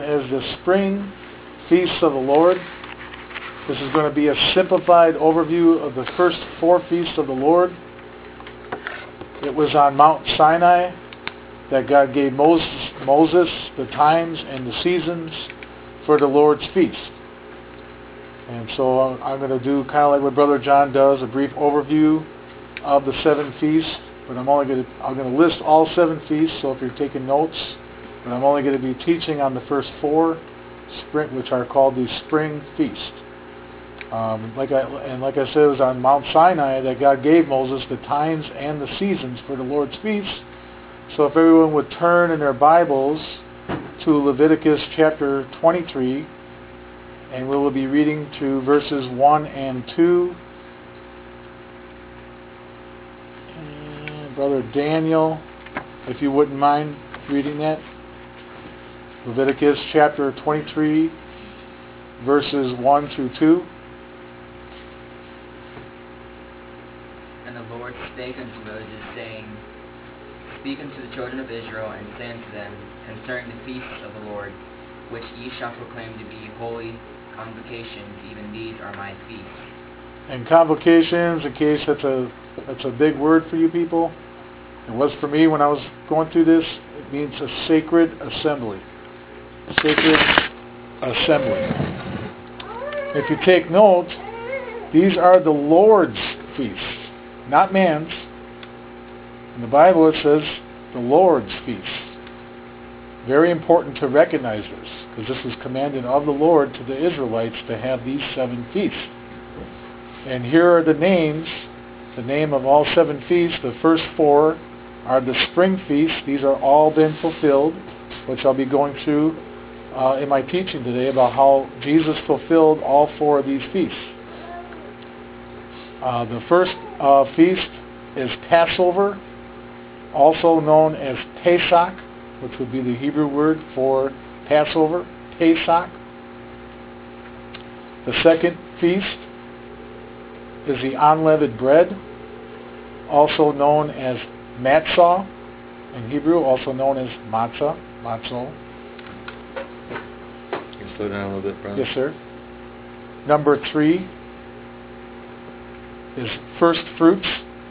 as the spring feasts of the Lord. This is going to be a simplified overview of the first 4 feasts of the Lord. It was on Mount Sinai that God gave Moses the times and the seasons for the Lord's feast. And so I'm going to do kind of like what Brother John does, a brief overview of the 7 feasts. But I'm going to list all 7 feasts, so if you're taking notes, but I'm only going to be teaching on the first 4, which are called the spring feast. Like I said, it was on Mount Sinai that God gave Moses the times and the seasons for the Lord's feasts. So if everyone would turn in their Bibles to Leviticus chapter 23, and we will be reading to verses 1 and 2. And Brother Daniel, if you wouldn't mind reading that. Leviticus chapter 23, verses 1 through 2. And the Lord spake unto Moses, saying, Speak unto the children of Israel, and say unto them concerning the feasts of the Lord, which ye shall proclaim to be holy convocations, even these are my feasts. And convocations, in case that's a big word for you people, it was for me when I was going through this, it means a sacred assembly. Sacred assembly. If you take note, these are the Lord's feasts, not man's. In the Bible it says the Lord's feasts. Very important to recognize this, because this was commanded of the Lord to the Israelites to have these 7 feasts. And here are the names, the name of all 7 feasts. The first 4 are the spring feasts. These are all been fulfilled, which I'll be going through in my teaching today about how Jesus fulfilled all 4 of these feasts. The first feast is Passover, also known as Pesach, which would be the Hebrew word for Passover, Pesach. The second feast is the unleavened bread, also known as Matzah in Hebrew, also known as matzah. Can you slow down a little bit, brother? Yes, sir. Number 3 is first fruits.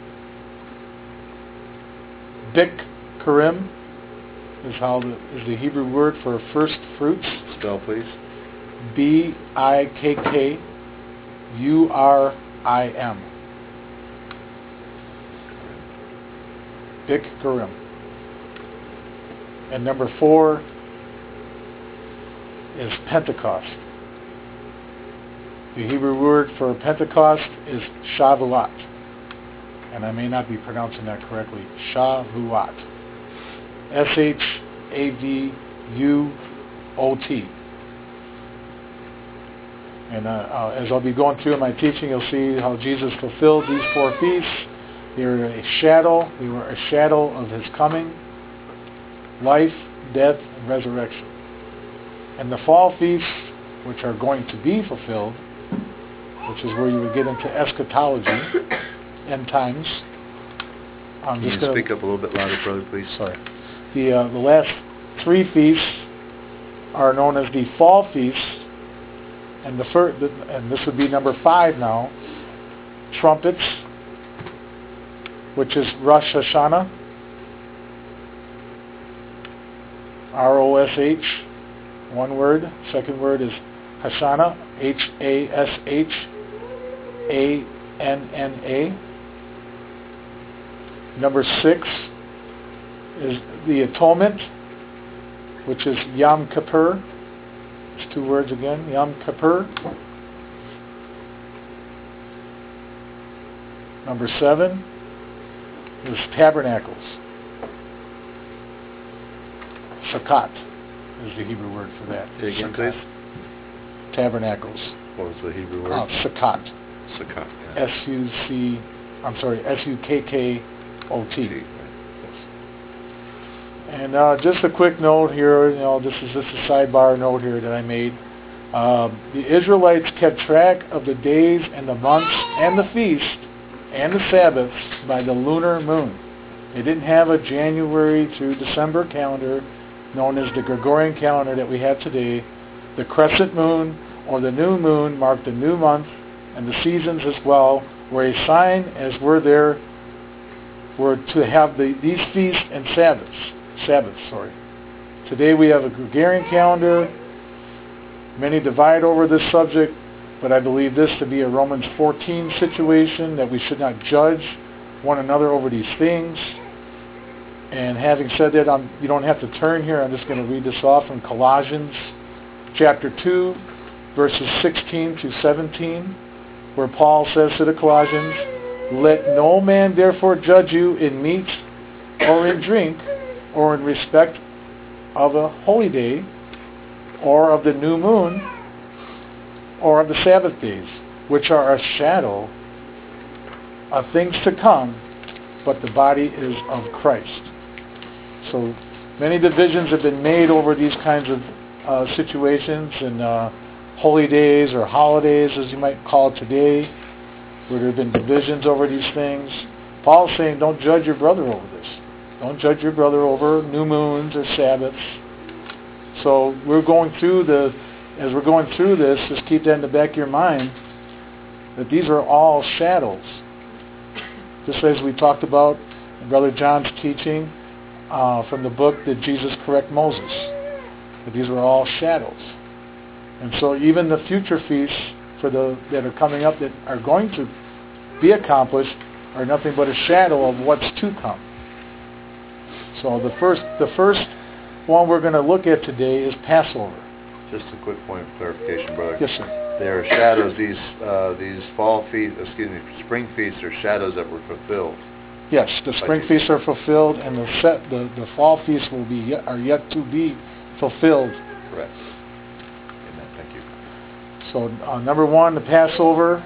Bikurim is the Hebrew word for first fruits. Spell, please. Bikkurim. Bikurim. And number 4 is Pentecost. The Hebrew word for Pentecost is Shavuot. And I may not be pronouncing that correctly. Shavuot. Shavuot. And as I'll be going through in my teaching, you'll see how Jesus fulfilled these 4 feasts. They were a shadow. They were a shadow of His coming, life, death, and resurrection. And the fall feasts, which are going to be fulfilled, which is where you would get into eschatology, end times. Can you speak up a little bit louder, brother, please? Sorry. The last 3 feasts are known as the fall feasts, and and this would be number 5 now. Trumpets, which is Rosh Hashanah, Rosh, one word. Second word is Hashanah, Hashanna. Number 6 is the Atonement, which is Yom Kippur. It's 2 words again, Yom Kippur. Number 7 is Tabernacles. Sukkot is the Hebrew word for that. Say again, please. Tabernacles. What was the Hebrew word? Sukkot. Sukkot. Yeah. Sukkot. And just a quick note here, this is just a sidebar note here that I made. The Israelites kept track of the days and the months and the feast and the Sabbaths by the lunar moon. They didn't have a January through December calendar. known as the Gregorian calendar that we have today. The crescent moon or the new moon marked the new month, and the seasons as well were a sign as were to have these feasts and Sabbaths. Today we have a Gregorian calendar. Many divide over this subject, but I believe this to be a Romans 14 situation, that we should not judge one another over these things. And having said that, you don't have to turn here. I'm just going to read this off from Colossians chapter 2, verses 16 to 17, where Paul says to the Colossians, "Let no man therefore judge you in meat or in drink or in respect of a holy day or of the new moon or of the Sabbath days, which are a shadow of things to come, but the body is of Christ." So many divisions have been made over these kinds of situations, and holy days or holidays, as you might call it today, where there have been divisions over these things. Paul's saying, don't judge your brother over this. Don't judge your brother over new moons or Sabbaths. So as we're going through this, just keep that in the back of your mind, that these are all shadows. Just as we talked about in Brother John's teaching from the book, Did Jesus Correct Moses? That these were all shadows. And so even the future feasts that are coming up, that are going to be accomplished, are nothing but a shadow of what's to come. So the first one we're going to look at today is Passover. Just a quick point of clarification, brother. Yes, sir. They are shadows. These spring feasts are shadows that were fulfilled. Yes, the spring feasts are fulfilled, and the fall feasts are yet to be fulfilled. Correct. Amen. Thank you. So number one, the Passover.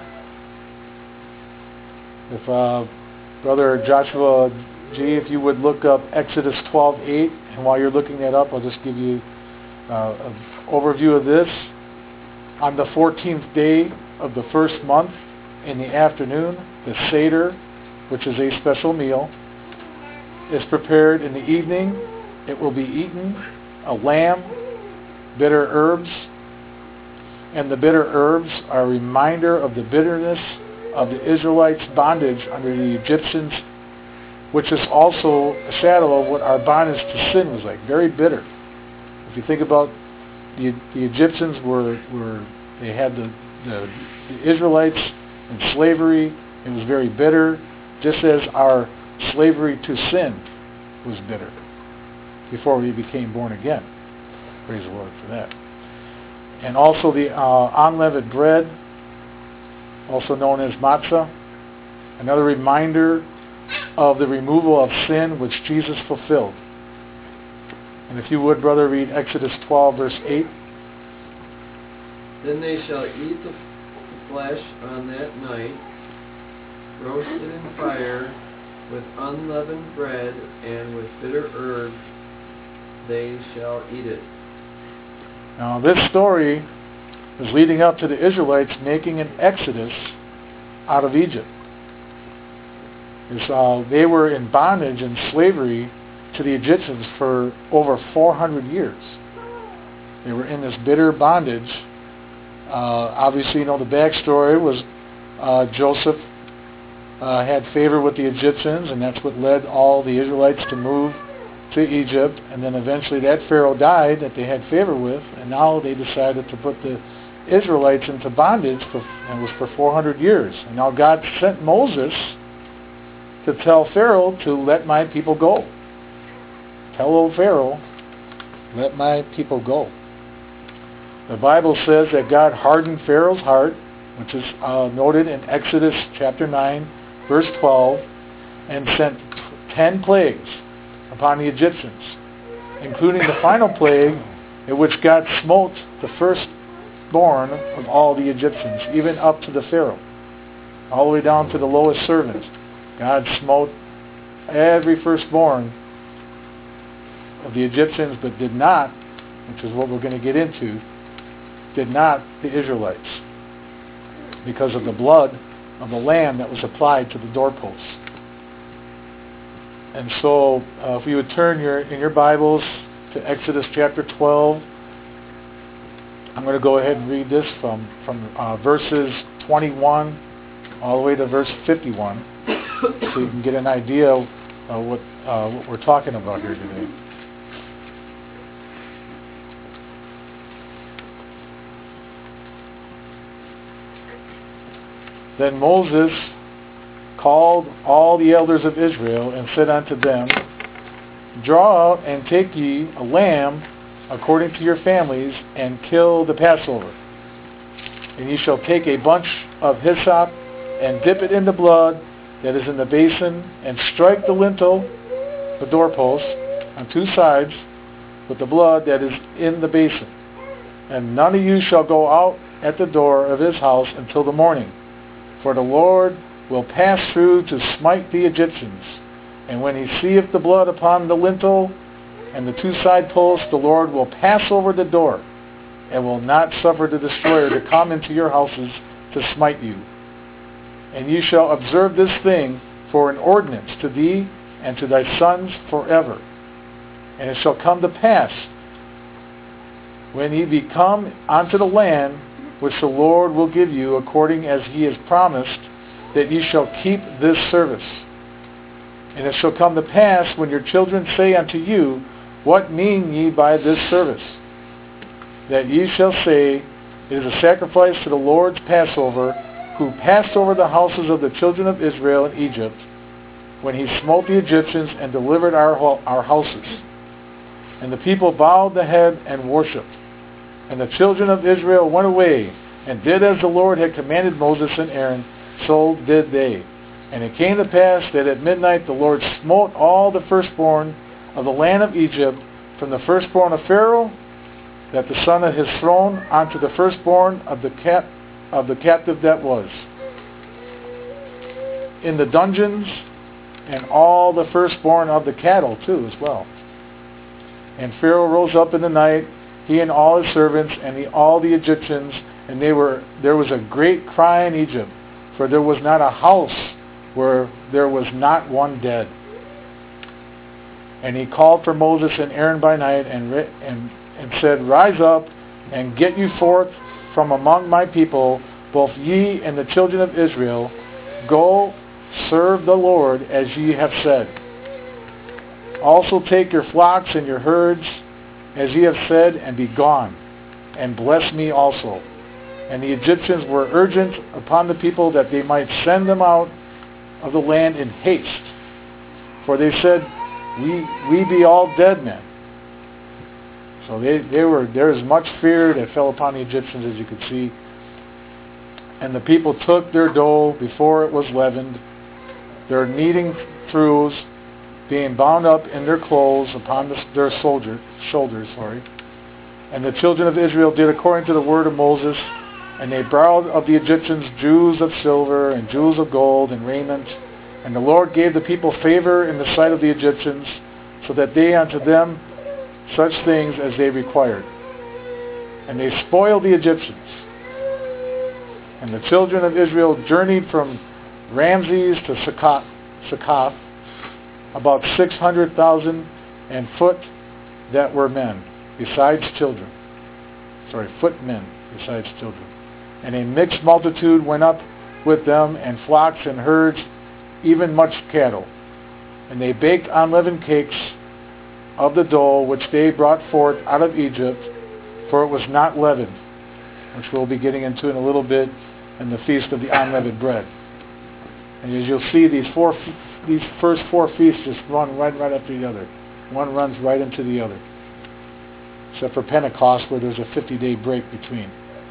If Brother Joshua G, if you would look up Exodus 12:8, and while you're looking that up, I'll just give you an overview of this. On the 14th day of the first month, in the afternoon, the Seder, which is a special meal, is prepared. In the evening, it will be eaten, a lamb, bitter herbs, and the bitter herbs are a reminder of the bitterness of the Israelites' bondage under the Egyptians, which is also a shadow of what our bondage to sin was like, very bitter. If you think about the Egyptians they had the Israelites in slavery. It was very bitter, just as our slavery to sin was bitter before we became born again. Praise the Lord for that. And also the unleavened bread, also known as matzah, another reminder of the removal of sin which Jesus fulfilled. And if you would, brother, read Exodus 12, verse 8. Then they shall eat the flesh on that night, roasted in fire, with unleavened bread and with bitter herbs, they shall eat it. Now this story is leading up to the Israelites making an exodus out of Egypt. They were in bondage and slavery to the Egyptians for over 400 years. They were in this bitter bondage. Obviously, the backstory was Joseph had favor with the Egyptians, and that's what led all the Israelites to move to Egypt. And then eventually that Pharaoh died that they had favor with, and now they decided to put the Israelites into bondage, and it was for 400 years. And now God sent Moses to tell Pharaoh to let my people go. Tell old Pharaoh, let my people go. The Bible says that God hardened Pharaoh's heart, which is noted in Exodus chapter 9, verse 12, and sent 10 plagues upon the Egyptians, including the final plague in which God smote the firstborn of all the Egyptians, even up to the Pharaoh, all the way down to the lowest servant. God smote every firstborn of the Egyptians, but did not, which is what we're going to get into, did not the Israelites, because of the blood of the lamb that was applied to the doorposts. And so, if you would turn in your Bibles to Exodus chapter 12. I'm going to go ahead and read this from verses 21 all the way to verse 51, so you can get an idea of what we're talking about here today. Then Moses called all the elders of Israel and said unto them, Draw out and take ye a lamb according to your families, and kill the Passover. And ye shall take a bunch of hyssop, and dip it in the blood that is in the basin, and strike the lintel, the doorpost, on two sides with the blood that is in the basin. And none of you shall go out at the door of his house until the morning. For the Lord will pass through to smite the Egyptians. And when he seeth the blood upon the lintel and the two side posts, the Lord will pass over the door, and will not suffer the destroyer to come into your houses to smite you. And you shall observe this thing for an ordinance to thee and to thy sons forever. And it shall come to pass, when ye be come unto the land which the Lord will give you, according as he has promised, that ye shall keep this service. And it shall come to pass, when your children say unto you, What mean ye by this service? That ye shall say, It is a sacrifice to the Lord's Passover, who passed over the houses of the children of Israel in Egypt, when he smote the Egyptians and delivered our houses. And the people bowed the head and worshipped. And the children of Israel went away, and did as the Lord had commanded Moses and Aaron, so did they. And it came to pass that at midnight the Lord smote all the firstborn of the land of Egypt, from the firstborn of Pharaoh, that the son of his throne, unto the firstborn of the captive that was in the dungeons, and all the firstborn of the cattle too as well. And Pharaoh rose up in the night, he and all his servants, and all the Egyptians, and there was a great cry in Egypt, for there was not a house where there was not one dead. And he called for Moses and Aaron by night, and said, Rise up, and get you forth from among my people, both ye and the children of Israel. Go serve the Lord as ye have said. Also take your flocks and your herds, as ye have said, and be gone, and bless me also. And the Egyptians were urgent upon the people that they might send them out of the land in haste. For they said, We be all dead men. So there was much fear that fell upon the Egyptians, as you could see. And the people took their dough before it was leavened, their kneading throughs being bound up in their clothes upon their shoulders. And the children of Israel did according to the word of Moses, and they borrowed of the Egyptians jewels of silver and jewels of gold and raiment. And the Lord gave the people favor in the sight of the Egyptians, so that they unto them such things as they required. And they spoiled the Egyptians. And the children of Israel journeyed from Ramses to Succoth, about 600,000, and foot that were men, besides children. Footmen, besides children. And a mixed multitude went up with them, and flocks and herds, even much cattle. And they baked unleavened cakes of the dough which they brought forth out of Egypt, for it was not leavened, which we'll be getting into in a little bit in the Feast of the Unleavened Bread. And as you'll see, these first four feasts just run right after the other. One runs right into the other. Except for Pentecost, where there's a 50-day break between.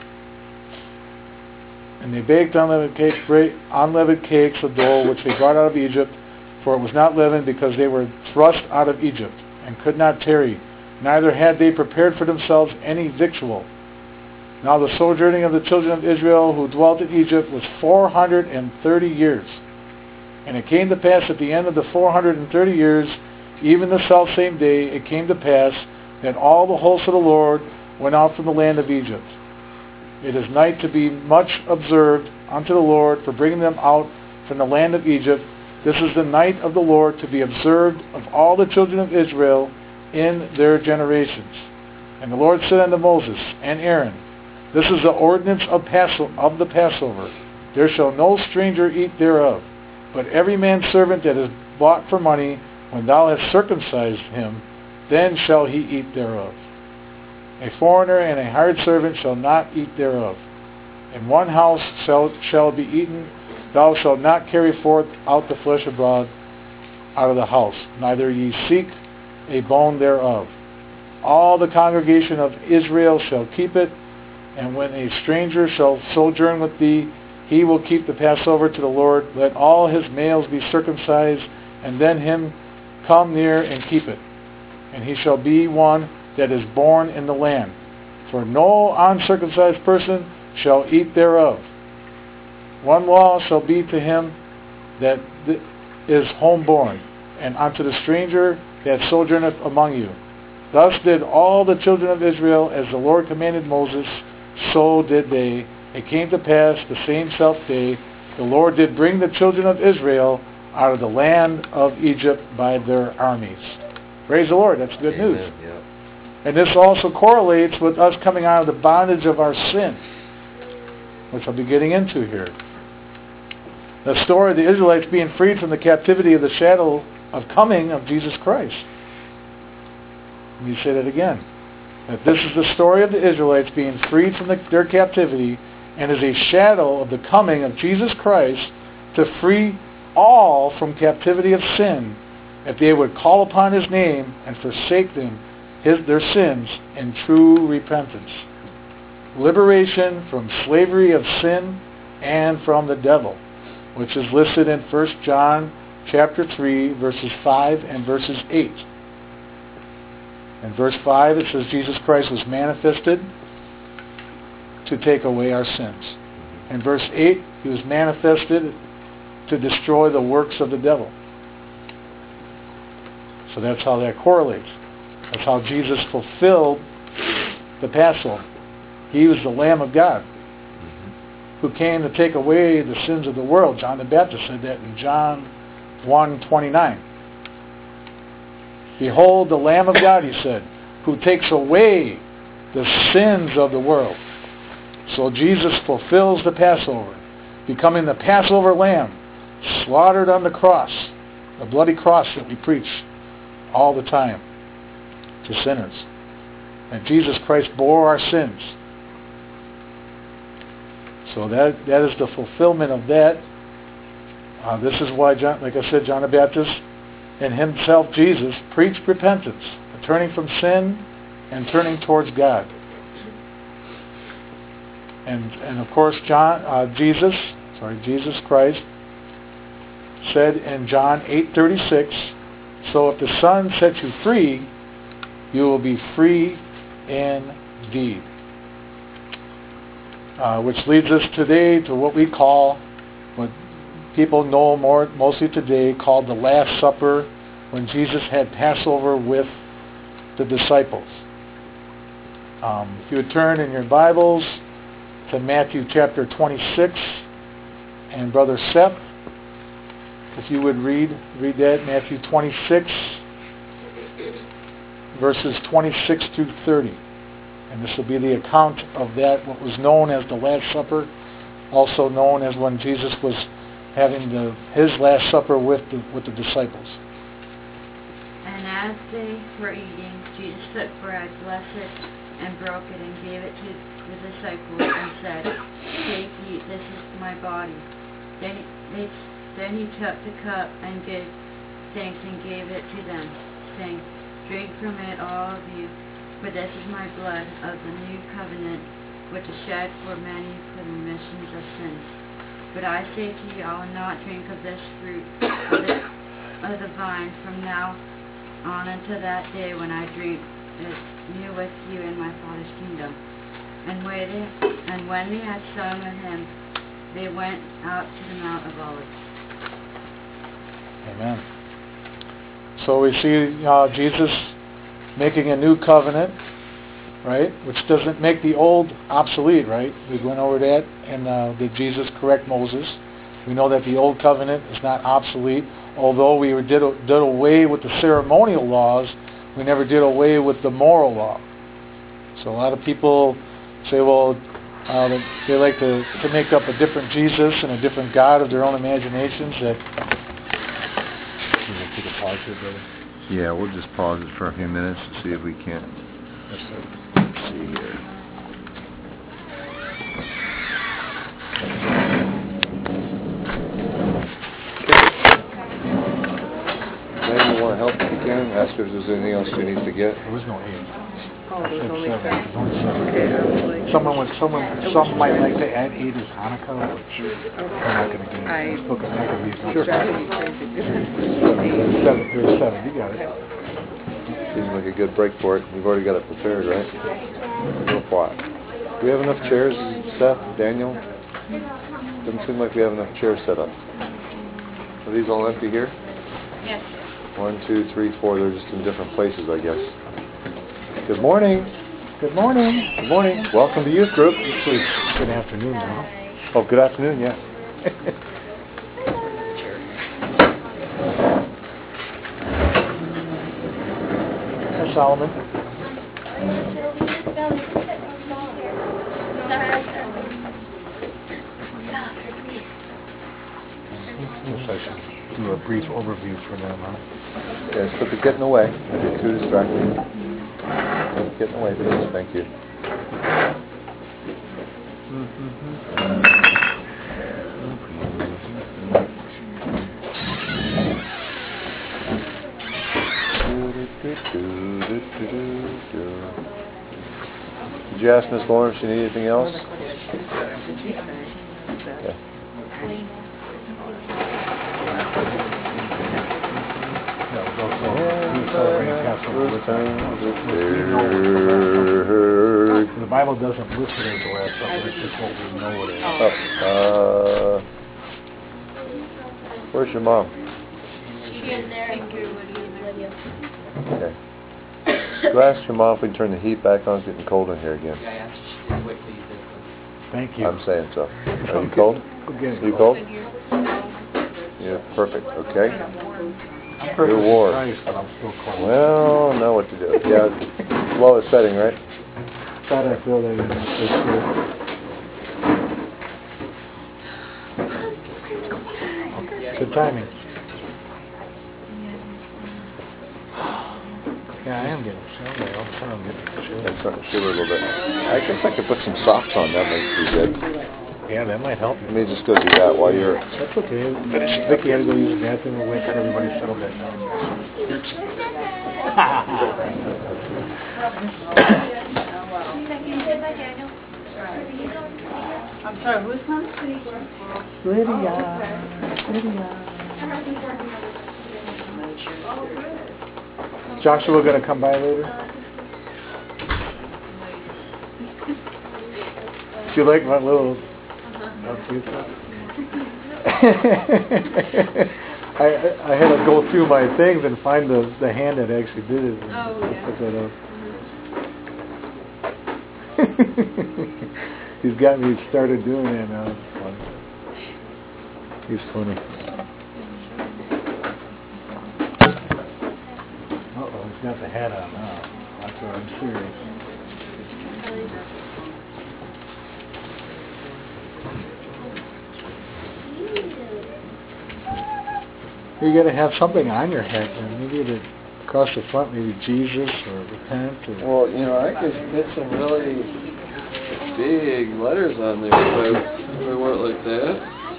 And they baked unleavened cakes of dough which they brought out of Egypt, for it was not leavened, because they were thrust out of Egypt, and could not tarry, neither had they prepared for themselves any victual. Now the sojourning of the children of Israel who dwelt in Egypt was 430 years. And it came to pass at the end of the 430 years, even the selfsame day, it came to pass that all the hosts of the Lord went out from the land of Egypt. It is night to be much observed unto the Lord for bringing them out from the land of Egypt. This is the night of the Lord to be observed of all the children of Israel in their generations. And the Lord said unto Moses and Aaron, This is the ordinance of the Passover. There shall no stranger eat thereof, but every man's servant that is bought for money, when thou hast circumcised him, then shall he eat thereof. A foreigner and a hired servant shall not eat thereof. In one house shall be eaten. Thou shalt not carry forth out the flesh abroad out of the house, neither ye seek a bone thereof. All the congregation of Israel shall keep it, and when a stranger shall sojourn with thee, he will keep the Passover to the Lord. Let all his males be circumcised, and then him come near and keep it. And he shall be one that is born in the land. For no uncircumcised person shall eat thereof. One law shall be to him that is homeborn, and unto the stranger that sojourneth among you. Thus did all the children of Israel, as the Lord commanded Moses, so did they. It came to pass the same self day, the Lord did bring the children of Israel out of the land of Egypt by their armies. Praise the Lord, that's good news. Yeah. And this also correlates with us coming out of the bondage of our sin, which I'll be getting into here. The story of the Israelites being freed from the captivity of the shadow of coming of Jesus Christ. Let me say that again. That this is the story of the Israelites being freed from their captivity, and is a shadow of the coming of Jesus Christ to free all from captivity of sin, if they would call upon His name and forsake their sins in true repentance. Liberation from slavery of sin and from the devil, which is listed in 1 John chapter 3, verses 5 and verses 8. In verse 5 it says Jesus Christ was manifested to take away our sins. In verse 8, He was manifested to destroy the works of the devil. So that's how that correlates. That's how Jesus fulfilled the Passover. He was the Lamb of God who came to take away the sins of the world. John the Baptist said that in John 1:29. Behold the Lamb of God, he said, who takes away the sins of the world. So Jesus fulfills the Passover, becoming the Passover Lamb, slaughtered on the cross, the bloody cross that we preach all the time to sinners. And Jesus Christ bore our sins. So that is the fulfillment of that. This is why, like I said, John the Baptist and himself, Jesus, preached repentance, turning from sin and turning towards God. And of course, Jesus Christ said in John 8:36, so if the Son sets you free, you will be free indeed. Which leads us today to what we call, what people know mostly today, called the Last Supper, when Jesus had Passover with the disciples. If you would turn in your Bibles to Matthew chapter 26, and Brother Seth, if you would read that, Matthew 26, verses 26 through 30. And this will be the account of that, what was known as the Last Supper, also known as when Jesus was having his Last Supper with the disciples. And as they were eating, Jesus took bread, blessed it, and broke it, and gave it to the disciples, and said, Take, eat, this is my body. Then he took the cup and gave thanks and gave it to them, saying, Drink from it, all of you, for this is my blood of the new covenant, which is shed for many for the remission of sins. But I say to you, I will not drink of this fruit of the vine from now on until that day when I drink it new with you in my Father's kingdom. And when they had sung a hymn, they went out to the Mount of Olives. Amen. So we see Jesus making a new covenant, right? Which doesn't make the old obsolete, right? We went over that, and did Jesus correct Moses? We know that the old covenant is not obsolete, although we did away with the ceremonial laws We never did away with the moral law. So a lot of people say, well, they like to make up a different Jesus and a different God of their own imaginations. That. You want to take a pause here, brother? Yeah, we'll just pause it for a few minutes to see if we can. Let's see here. Maybe you want to help if you can. Ask if there's anything else you need to get. There was no 8. Oh, there's only 7. There's only 7. Okay, I was like... Some might like to add 8 as Hanukkah, but we're not going to do it. I We're still not going to be was driving me crazy. There's 7. You got it. Seems like a good break for it. You've already got it prepared, right? Go for it. Do we have enough chairs, Seth, Daniel? Doesn't seem like we have enough chairs set up. Are these all empty here? Yes. 1, 2, 3, 4. They're just in different places, I guess. Good morning. Good morning. Good morning. Welcome to youth group. Actually, it's good afternoon now. Oh, good afternoon. Yeah. Hi, Solomon. Guess I should do a brief overview for them, huh? Yes, but they're getting away. They're too distracted. Getting away, please. Thank you. Did you ask Miss Lauren if she needed anything else? Okay. The Bible doesn't list it as the Last Supper, it's just what we know it is. Where's your mom? She is there. Okay. Go ask your mom if we can turn the heat back on. It's getting cold in here again. Yeah, I asked you to wait till you did this. Thank you. I'm saying so. Are you cold? Okay. You cold? Yeah, perfect. Okay. I'm You're warm. surprised, but I'm still cold. Well, I know what to do. Yeah, lowest setting, right? Glad I feel that it's good. Good timing. Yeah, I am getting chilled. All of a sudden I'm getting chilled. I'm starting to shiver a little bit. I guess I could put some socks on. That might be good. Yeah, that might help you. Let me just go do that while you're... That's okay. Vicky had to go use the bathroom and wait till everybody settled back down. I'm sorry, who's coming? Joshua going to come by later? Do you like my little... I had to go through my things and find the hand that actually did it. Oh, yeah. Put that up. He's got me started doing that now. It's fun. He's funny. Uh-oh, he's got the hat on now. That's what I'm serious. You got to have something on your head, and maybe across the front, maybe Jesus or repent. Or Well, you know, I could get some really big letters on there if I wore it like that.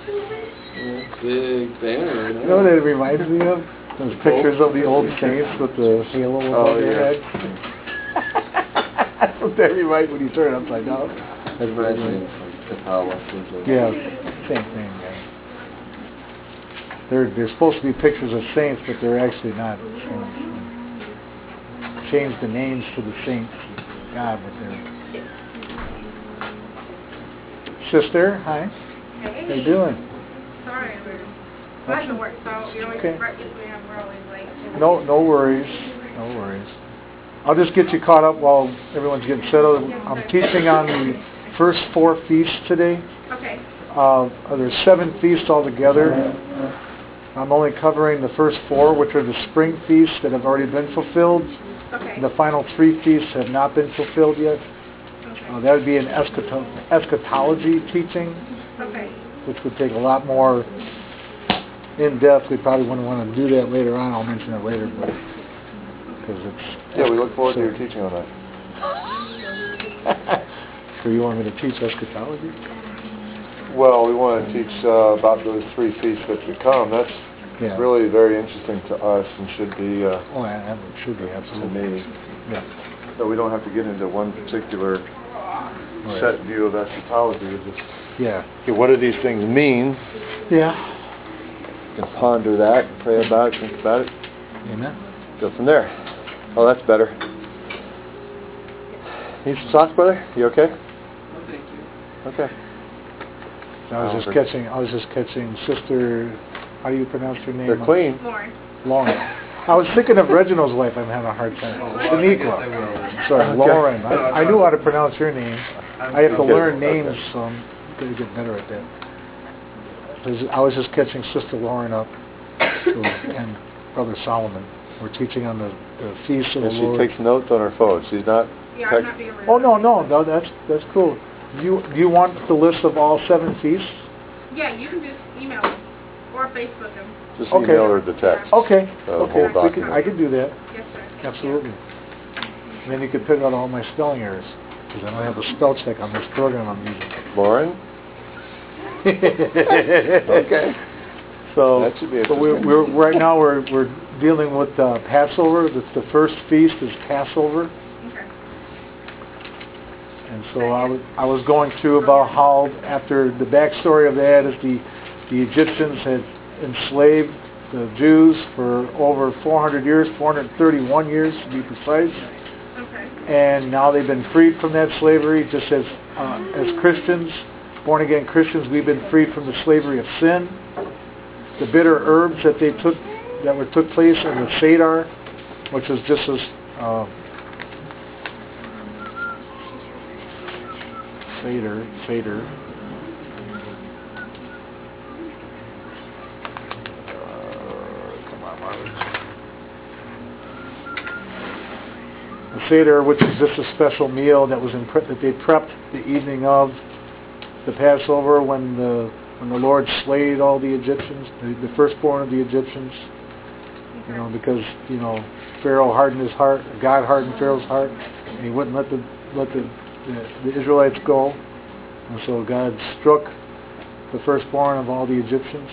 Big banner. you know what it reminds me of? Those pictures of the old saints with the halo above their head. That's what that reminds when you turn it upside down. That's reminds me of Catholicism. Yeah, same thing. Yeah. They're supposed to be pictures of saints, but they're actually not saints. Change the names to the saints, God, but they're... Sister, hi. Hey. How you doing? Sorry, we're glad to work, so you're always Okay. right, we're always late. No worries. No worries. I'll just get you caught up while everyone's getting settled. I'm teaching on the first 4 feasts today. Okay. There's 7 feasts altogether. I'm only covering the first 4, which are the spring feasts that have already been fulfilled, Okay. The final 3 feasts have not been fulfilled yet. Okay. That would be an eschatology teaching, Okay. which would take a lot more in-depth. We probably wouldn't want to do that later on. I'll mention it later, but because it's... Yeah, we look forward to your teaching on that. So you want me to teach eschatology? Well, we want to teach about those 3 feasts that to come. That's really very interesting to us and should be it should be, to absolutely. me. Yeah. So we don't have to get into one particular set view of eschatology. We just, okay, what do these things mean? Yeah. You can ponder that, pray about it, think about it. Amen. Go from there. Oh, that's better. Need some sauce, brother? You okay? No, thank you. Okay. I was just catching Sister, how do you pronounce her name? They're clean. Lauren. Lauren. I was thinking of Reginald's wife. I'm having a hard time. Shaniqua. Sorry, Okay. Lauren. I knew how to pronounce your name. I have to learn names, so I'm going to get better at that. I was just catching Sister Lauren up and Brother Solomon. We're teaching on the Feast of the And Lord. she takes notes on her phone. She's not... Yeah, I'm not being rude. Oh, no, that's cool. Do you want the list of all 7 feasts? Yeah, you can just email them or Facebook them. Just Okay. email her the text. Okay. Whole Okay. document. I can do that. Yes, sir. Absolutely. And then you can pick out all my spelling errors, because I don't have a spell check on this program I'm using. Lauren? Okay. So, That should be so we're right now we're dealing with Passover. The first feast is Passover, Okay. and so I was going through about how after the backstory of that is the Egyptians had enslaved the Jews for over 400 years, 431 years to be precise. Okay. And now they've been freed from that slavery. Just as Christians, born again Christians, we've been freed from the slavery of sin. The bitter herbs that took place in the Seder, which was just as Seder. Come on, Marvin. The Seder, which is just a special meal that was that they prepped the evening of the Passover when the Lord slayed all the Egyptians, the firstborn of the Egyptians. You know, because Pharaoh hardened his heart, God hardened Pharaoh's heart, and he wouldn't let the Israelites go, and so God struck the firstborn of all the Egyptians.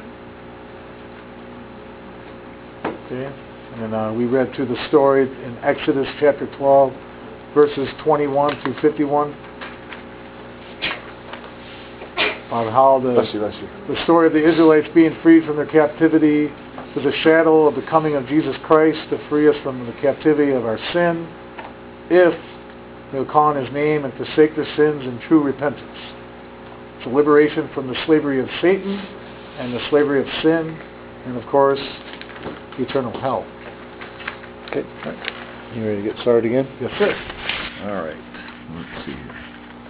Okay. And we read through the story in Exodus chapter 12, verses 21 through 51, about how the story of the Israelites being freed from their captivity was a shadow of the coming of Jesus Christ to free us from the captivity of our sin, if they'll call on His name and forsake their sins in true repentance. It's a liberation from the slavery of Satan and the slavery of sin, and of course, eternal hell. Okay. You ready to get started again? Yes, sir. All right. Let's see here.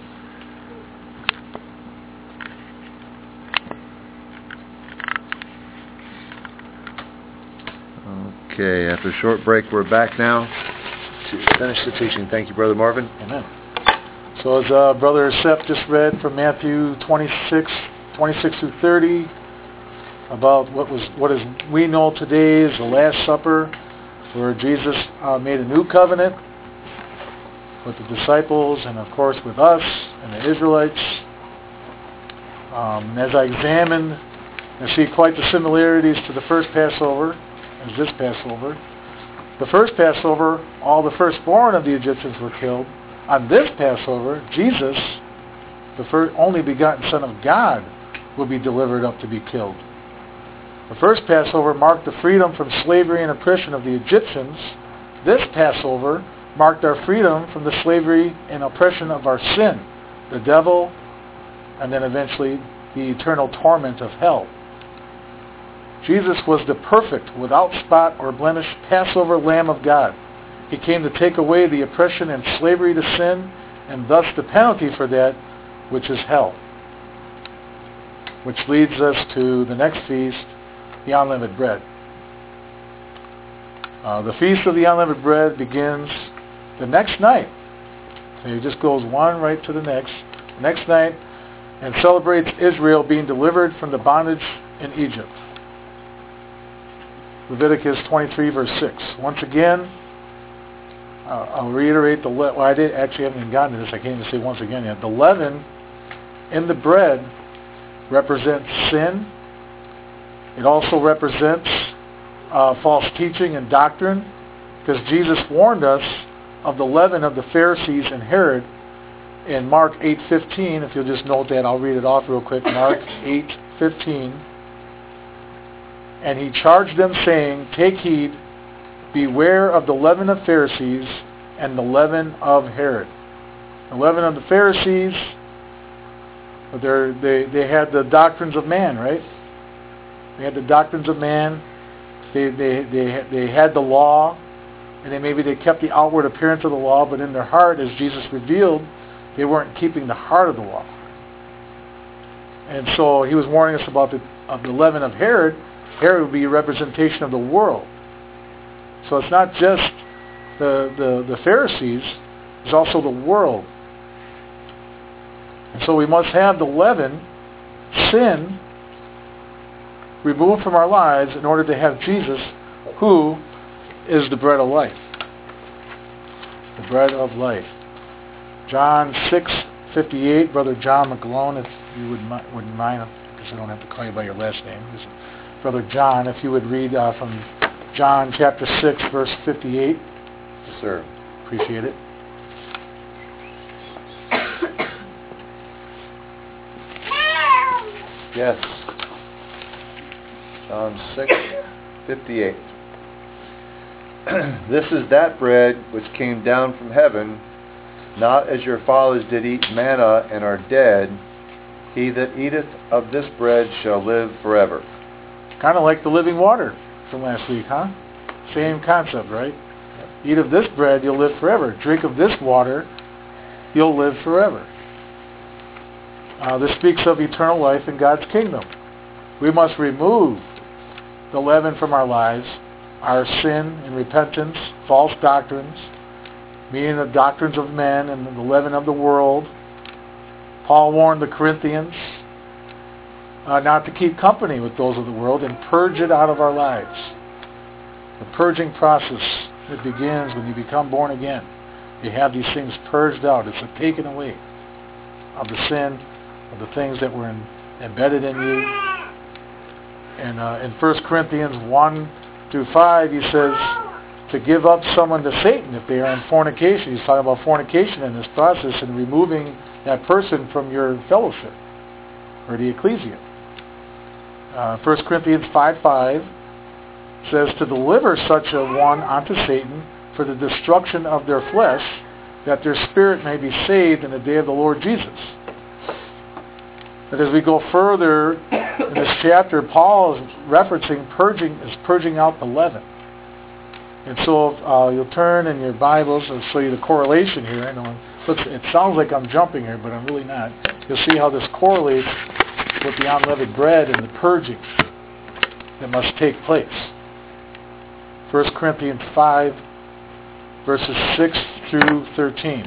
Okay, after a short break, we're back now to finish the teaching. Thank you, Brother Marvin. Amen. So as Brother Seth just read from Matthew 26 through 30, about what we know today is the Last Supper, where Jesus made a new covenant with the disciples and of course with us and the Israelites. As I examined, I see quite the similarities to the first Passover as this Passover. The first Passover, all the firstborn of the Egyptians were killed. On this Passover, Jesus, the only begotten Son of God, will be delivered up to be killed. The first Passover marked the freedom from slavery and oppression of the Egyptians. This Passover marked our freedom from the slavery and oppression of our sin, the devil, and then eventually the eternal torment of hell. Jesus was the perfect, without spot or blemish, Passover Lamb of God. He came to take away the oppression and slavery to sin, and thus the penalty for that, which is hell. Which leads us to the next feast, the unlimited bread. The Feast of the Unleavened Bread begins the next night. It just goes one right to the next night, and celebrates Israel being delivered from the bondage in Egypt. Leviticus 23, verse 6. Once again, I'll reiterate I haven't even gotten to this. I can't even say once again yet. The leaven in the bread represents sin. It also represents false teaching and doctrine, because Jesus warned us of the leaven of the Pharisees and Herod in Mark 8:15. If you'll just note that, I'll read it off real quick. Mark 8:15. And he charged them, saying, Take heed, beware of the leaven of Pharisees and the leaven of Herod. The leaven of the Pharisees, they had the doctrines of man, right? They had the doctrines of man. They had the law, and maybe they kept the outward appearance of the law, but in their heart, as Jesus revealed, they weren't keeping the heart of the law. And so he was warning us about the leaven of Herod. Herod would be a representation of the world. So it's not just the Pharisees, it's also the world. And so we must have the leaven, sin, removed from our lives in order to have Jesus, who is the bread of life. The bread of life. John 6:58, Brother John McGlone, if you wouldn't mind, because I don't have to call you by your last name. Brother John, if you would read from John chapter 6, verse 58. Yes, sir. Appreciate it. Yes. John 6:58. This is that bread which came down from heaven, not as your fathers did eat manna and are dead. He that eateth of this bread shall live forever. Kind of like the living water from last week, huh? Same concept, right? Eat of this bread, you'll live forever. Drink of this water, you'll live forever. This speaks of eternal life in God's kingdom. We must remove the leaven from our lives, our sin and repentance, false doctrines, meaning the doctrines of men and the leaven of the world. Paul warned the Corinthians not to keep company with those of the world and purge it out of our lives. The purging process, it begins when you become born again. You have these things purged out. It's a taking away of the sin, of the things that were embedded in you. And in 1 Corinthians 1-5, he says to give up someone to Satan if they are in fornication. He's talking about fornication in this process and removing that person from your fellowship or the ecclesia. 1 Corinthians 5:5 says to deliver such a one unto Satan for the destruction of their flesh, that their spirit may be saved in the day of the Lord Jesus. But as we go further in this chapter, Paul is referencing purging out the leaven. And so if you'll turn in your Bibles, I'll show you the correlation here. I know it sounds like I'm jumping here, but I'm really not. You'll see how this correlates with the unleavened bread and the purging that must take place. 1 Corinthians 5, verses 6 through 13.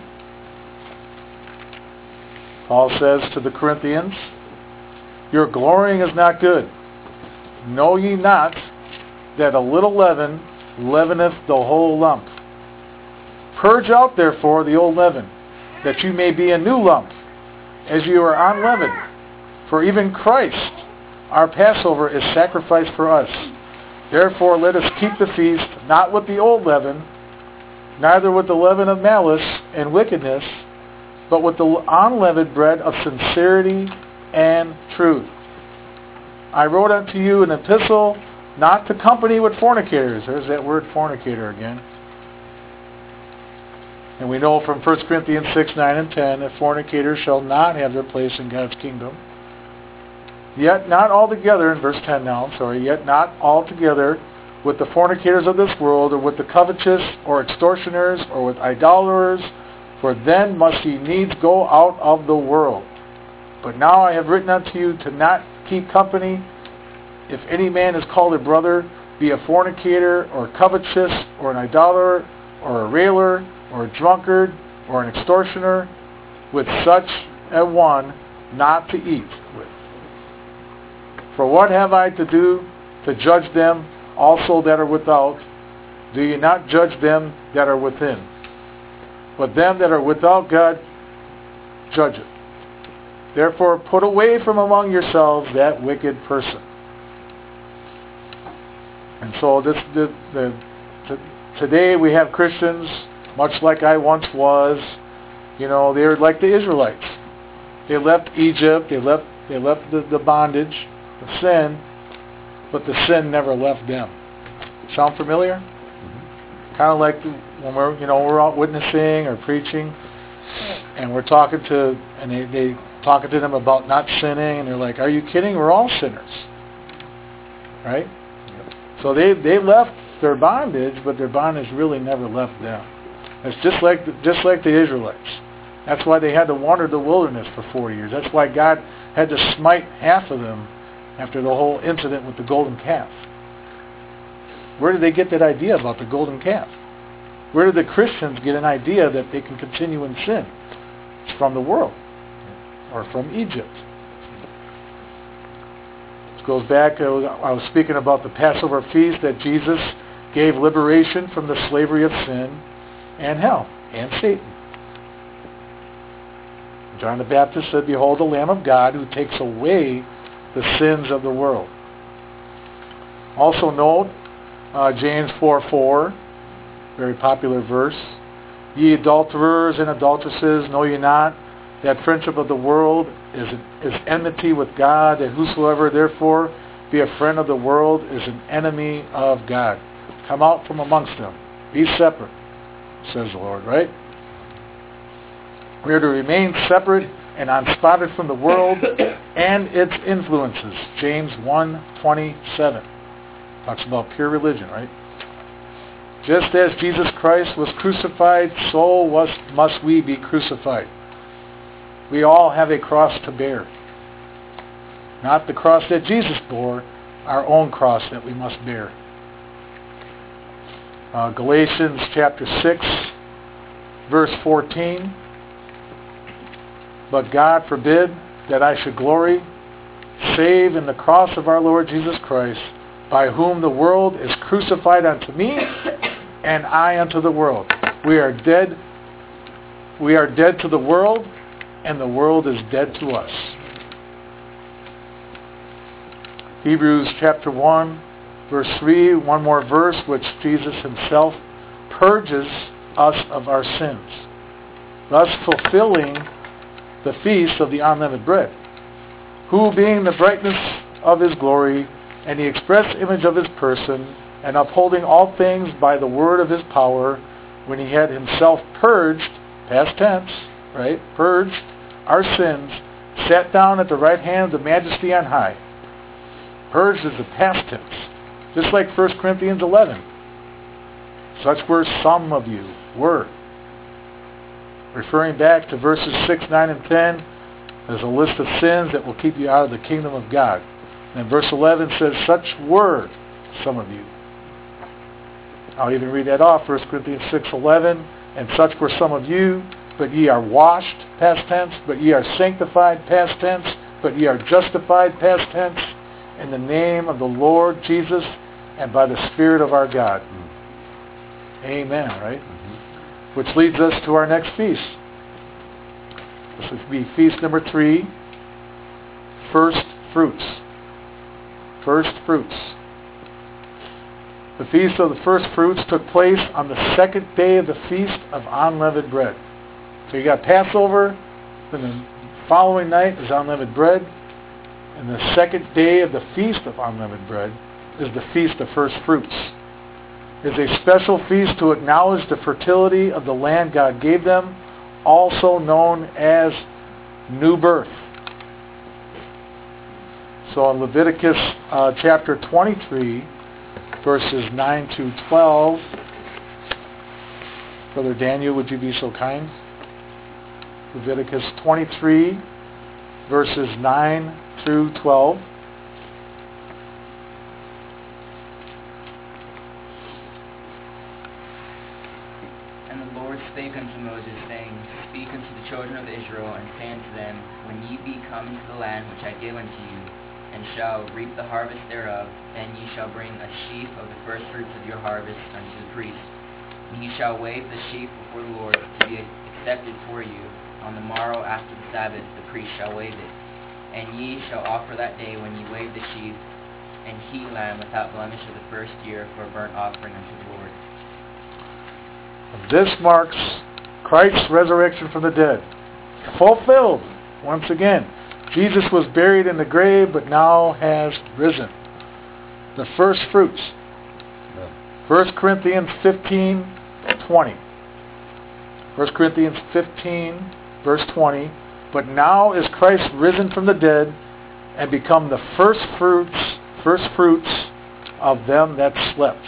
Paul says to the Corinthians, Your glorying is not good. Know ye not that a little leaven leaveneth the whole lump? Purge out therefore the old leaven, that you may be a new lump, as you are unleavened. For even Christ, our Passover, is sacrificed for us. Therefore let us keep the feast, not with the old leaven, neither with the leaven of malice and wickedness, but with the unleavened bread of sincerity and truth. I wrote unto you an epistle, not to company with fornicators. There's that word fornicator again. And we know from 1 Corinthians 6, 9, and 10 that fornicators shall not have their place in God's kingdom. Yet not altogether, in verse 10 now, yet not altogether with the fornicators of this world, or with the covetous, or extortioners, or with idolaters, for then must ye needs go out of the world. But now I have written unto you to not keep company, if any man is called a brother, be a fornicator, or covetous, or an idolater, or a railer, or a drunkard, or an extortioner, with such a one not to eat with. For what have I to do to judge them also that are without? Do ye not judge them that are within? But them that are without God judge it. Therefore put away from among yourselves that wicked person. And so today we have Christians, much like I once was. They're like the Israelites. They left Egypt. They left the bondage, the sin, but the sin never left them. Sound familiar? Kind of like when we're out witnessing or preaching, and we're talking to, and they talking to them about not sinning, and they're like, "Are you kidding? We're all sinners." Right? So they left their bondage, but their bondage really never left them. It's just like the Israelites. That's why they had to wander the wilderness for 40 years. That's why God had to smite half of them after the whole incident with the golden calf. Where did they get that idea about the golden calf? Where did the Christians get an idea that they can continue in sin? It's from the world, or from Egypt. This goes back, I was speaking about the Passover feast, that Jesus gave liberation from the slavery of sin and hell and Satan. John the Baptist said, "Behold the Lamb of God who takes away the sins of the world." Also note James 4:4, very popular verse. "Ye adulterers and adulteresses, know ye not that friendship of the world is enmity with God, and whosoever therefore be a friend of the world is an enemy of God." Come out from amongst them. Be separate, says the Lord, right? We are to remain separate and unspotted from the world and its influences. James 1:27 talks about pure religion, right? Just as Jesus Christ was crucified, so must we be crucified. We all have a cross to bear. Not the cross that Jesus bore, our own cross that we must bear. Galatians chapter 6, verse 14. "But God forbid that I should glory, save in the cross of our Lord Jesus Christ, by whom the world is crucified unto me, and I unto the world." We are dead to the world, and the world is dead to us. Hebrews chapter 1, verse 3, one more verse, which Jesus himself purges us of our sins, thus fulfilling the feast of the unleavened bread, who being the brightness of his glory and the express image of his person, and upholding all things by the word of his power, when he had himself purged, past tense, right, purged our sins, sat down at the right hand of the majesty on high. Purged is the past tense, just like 1 Corinthians 11. Such were some of you, were. Referring back to verses 6, 9, and 10, there's a list of sins that will keep you out of the kingdom of God. And verse 11 says, such were some of you. I'll even read that off, 1 Corinthians 6:11. And such were some of you, but ye are washed, past tense, but ye are sanctified, past tense, but ye are justified, past tense, in the name of the Lord Jesus and by the Spirit of our God. Amen, right? Which leads us to our next feast. This would be feast number 3, first fruits. First fruits. The feast of the first fruits took place on the second day of the feast of unleavened bread. So you got Passover, then the following night is unleavened bread, and the second day of the feast of unleavened bread is the feast of first fruits. It is a special feast to acknowledge the fertility of the land God gave them, also known as new birth. So in Leviticus chapter 23, verses 9 to 12, Brother Daniel, would you be so kind? Leviticus 23, verses 9 through 12. and saying to them, When ye be come into the land which I give unto you, and shall reap the harvest thereof, then ye shall bring a sheaf of the first fruits of your harvest unto the priest. And ye shall wave the sheaf before the Lord to be accepted for you. On the morrow after the Sabbath the priest shall wave it. And ye shall offer that day when ye wave the sheaf an he lamb without blemish of the first year for a burnt offering unto the Lord. This marks Christ's resurrection from the dead. Fulfilled once again. Jesus was buried in the grave, but now has risen. The first fruits. 1 Corinthians 15:20. 1 Corinthians 15, verse 20. But now is Christ risen from the dead and become the first fruits of them that slept.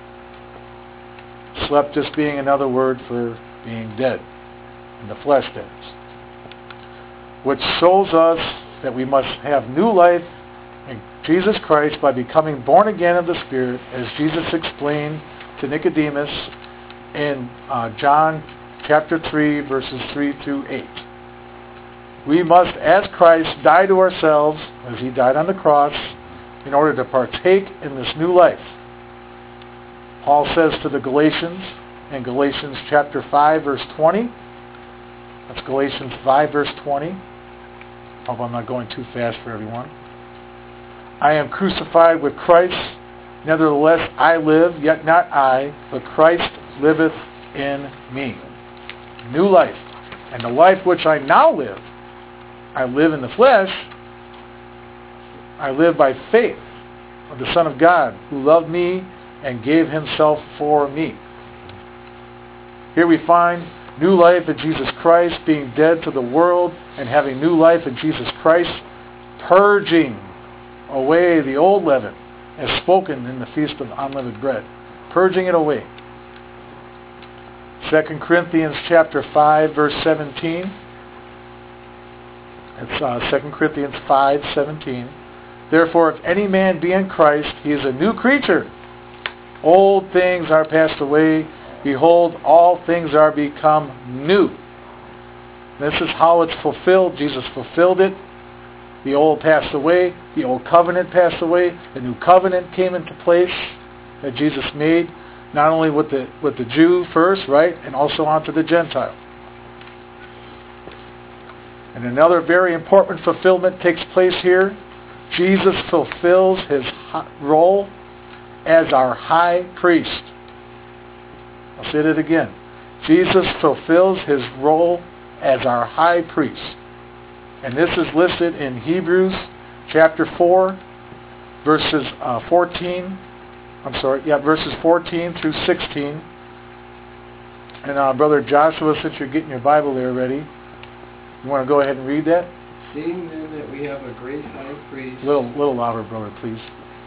Slept just being another word for being dead, in the flesh that is. Which shows us that we must have new life in Jesus Christ by becoming born again of the Spirit, as Jesus explained to Nicodemus in John chapter 3, verses 3 through 8. We must, as Christ, die to ourselves, as he died on the cross, in order to partake in this new life. Paul says to the Galatians in Galatians chapter 5, verse 20. That's Galatians 5, verse 20. Hope I'm not going too fast for everyone. I am crucified with Christ. Nevertheless, I live, yet not I, but Christ liveth in me. New life. And the life which I now live, I live in the flesh. I live by faith of the Son of God, who loved me and gave himself for me. Here we find new life in Jesus Christ, being dead to the world and having new life in Jesus Christ, purging away the old leaven, as spoken in the Feast of Unleavened Bread. Purging it away. 2 Corinthians chapter 5, verse 17. It's 2 Corinthians 5:17. Therefore, if any man be in Christ, he is a new creature. Old things are passed away. Behold, all things are become new. This is how it's fulfilled. Jesus fulfilled it. The old passed away. The old covenant passed away. The new covenant came into place that Jesus made, not only with the Jew first, right, and also onto the Gentile. And another very important fulfillment takes place here. Jesus fulfills his role as our high priest. I'll say that again. Jesus fulfills his role as our high priest. And this is listed in Hebrews chapter 4, verses 14 through 16. And Brother Joshua, since you're getting your Bible there ready, you want to go ahead and read that? Seeing then that we have a great high priest... Little louder, brother, please.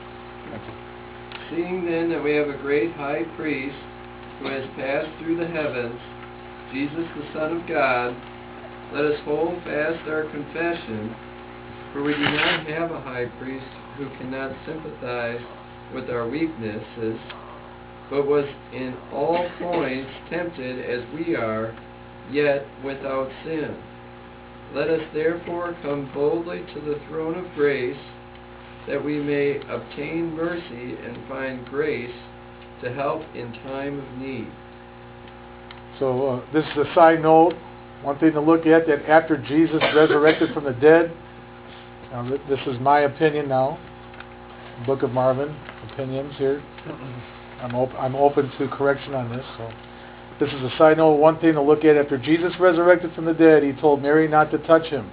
Seeing then that we have a great high priest who has passed through the heavens, Jesus the Son of God, let us hold fast our confession, for we do not have a high priest who cannot sympathize with our weaknesses, but was in all points tempted as we are, yet without sin. Let us therefore come boldly to the throne of grace, that we may obtain mercy and find grace to help in time of need. So this is a side note. One thing to look at, that after Jesus resurrected from the dead, now this is my opinion now, Book of Marvin, opinions here. I'm open to correction on this. So this is a side note. One thing to look at, after Jesus resurrected from the dead, he told Mary not to touch him.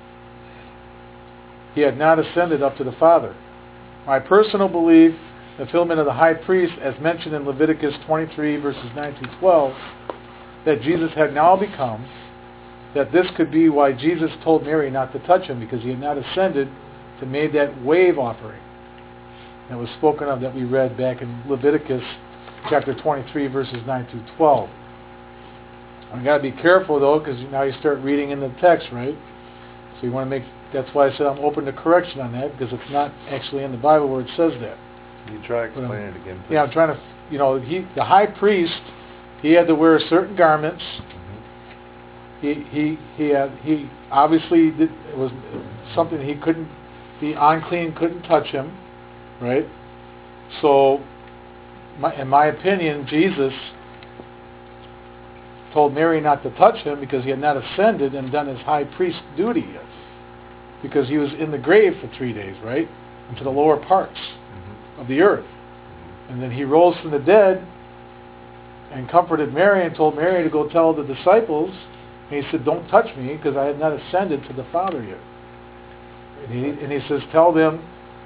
He had not ascended up to the Father. My personal belief, the fulfillment of the high priest, as mentioned in Leviticus 23, verses 9 to 12, that Jesus had now become, that this could be why Jesus told Mary not to touch him, because he had not ascended to make that wave offering that was spoken of, that we read back in Leviticus chapter 23, verses 9 through 12. I've got to be careful, though, because now you start reading in the text, right? So you want to make, that's why I said I'm open to correction on that, because it's not actually in the Bible where it says that. You try explaining it again, please. Yeah, I'm trying to, the high priest, he had to wear certain garments. He he obviously did, it was something he couldn't, the unclean couldn't touch him, right? So, in my opinion, Jesus told Mary not to touch him because he had not ascended and done his high priest duty yet, because he was in the grave for 3 days, right, into the lower parts of the earth, and then he rose from the dead and comforted Mary and told Mary to go tell the disciples. And he said, "Don't touch me because I have not ascended to the Father yet." And he says, "Tell them."